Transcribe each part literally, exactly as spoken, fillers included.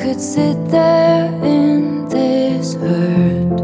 could sit there in this hurt,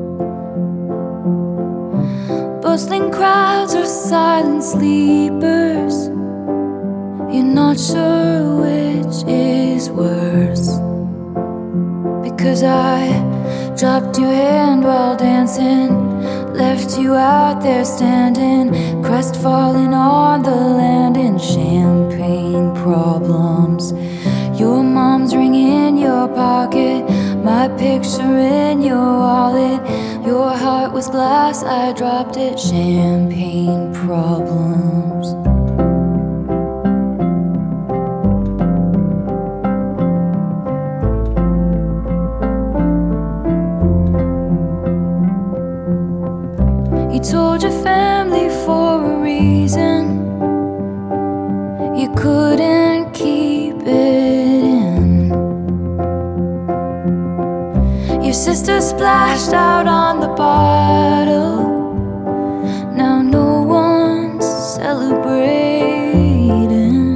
bustling crowds or silent sleepers. You're not sure which is worse, because I dropped your hand while dancing, left you out there standing, crestfallen on the land in champagne problems. Your mom's ring in your pocket, my picture in your wallet. Your heart was glass, I dropped it. Champagne problems. You told your family for a reason you couldn't keep it in. Your sister splashed out on the bottle, now no one's celebrating.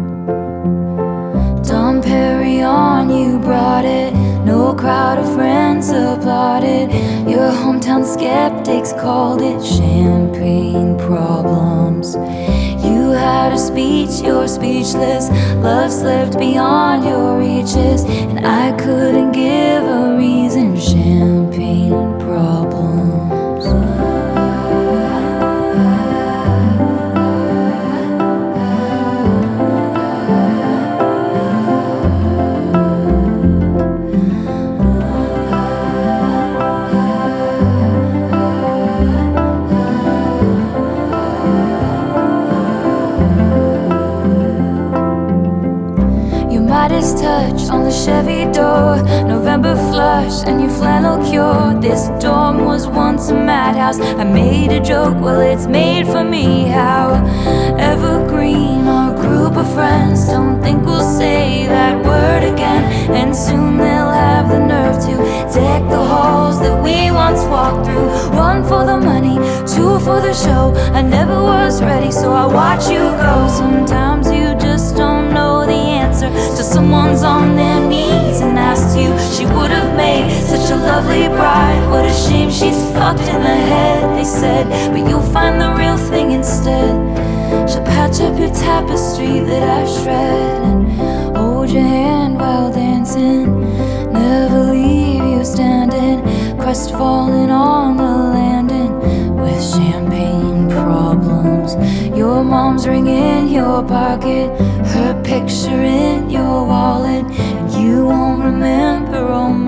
Dom Perignon, you brought it, no crowd of friends applauded. Your hometown skeptics called it champagne problems. You had a speech, you're speechless. Love slipped beyond your reaches, and I couldn't give a reason. Champagne problems. Midas touch on the Chevy door, November flush and your flannel cure. This dorm was once a madhouse. I made a joke, well it's made for me. How evergreen our group of friends. Don't think we'll say that word again, and soon they'll have the nerve to deck the halls that we once walked through. One for the money, two for the show. I never was ready, so I watch you go. Sometimes you just don't know the answer till someone's on their knees and asks you. She would have made such a lovely bride. What a shame she's fucked in the head, they said, but you'll find the real thing instead. She'll patch up your tapestry that I shred and hold your hand while dancing, never leave you standing, crestfallen on the landing with champagne problems. Your mom's ring in your pocket, her picture in your wallet. You won't remember, oh